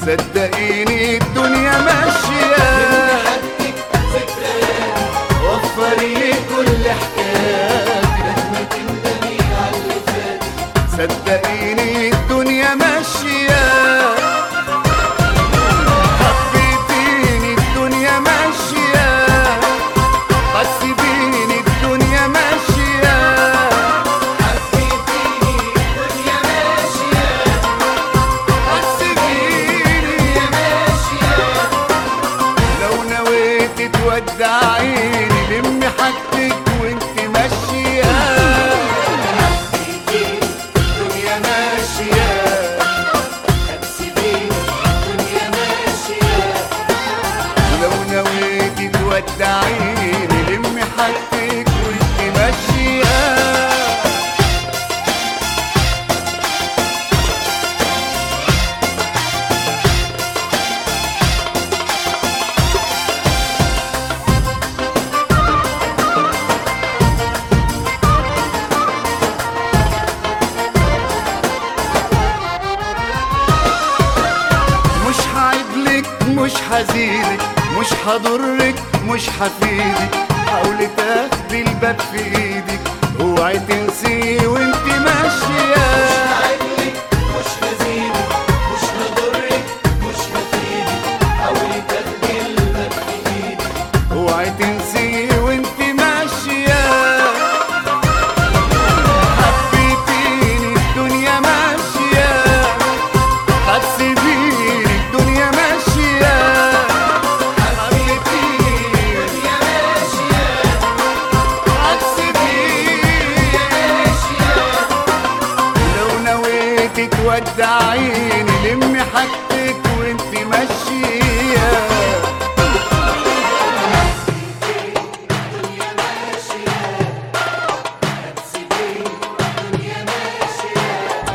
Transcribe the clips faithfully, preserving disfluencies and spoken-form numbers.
صدقيني الدنيا ماشية، حدك ذكريات وفري كل حكاياتي لما تندمي على اللي فات. صدقيني الدنيا ماشية، حبيتيني الدنيا ماشية، حسبيني الدنيا ماشية، حبيتيني الدنيا ماشية، حسبيني ماشية. لو نويتي تودعيني لمي حاجتك وانت ماشية. حبيتيني الدنيا ماشية، هتسيبيني الدنيا ماشية. لو نويتي تودعيني لمي حاجتك وانت ماشية. مش هعدلك مش هزيدك مش هضرك مش هفيدك، حاولي تاخدي الباب في ايدك اوعي تنسي وانت ماشية. هعدلك مش هزيدك مش هضرك مش هفيدك، حاولي تاخدي الباب في ايدك اوعي تنسي وانت ماشية. حبيتيني الدنيا ماشية، هتسيبيني الدنيا ماشية. حبيتيني الدنيا ماشية، هتسيبيني ماشية. لو نويتي تودعيني لمي حاجتك وانت ماشية. الدنيا ماشية، هتسيبيني الدنيا ماشية.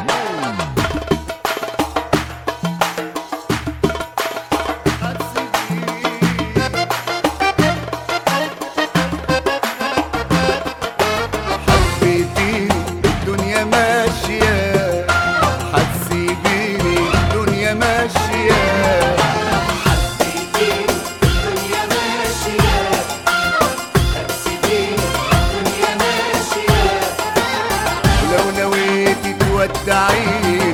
حبيتيني الدنيا ماشية، هتسيبيني الدنيا ماشية. حبيتيني الدنيا ماشية، هتسيبيني الدنيا ماشية. لو نويتي تودعيني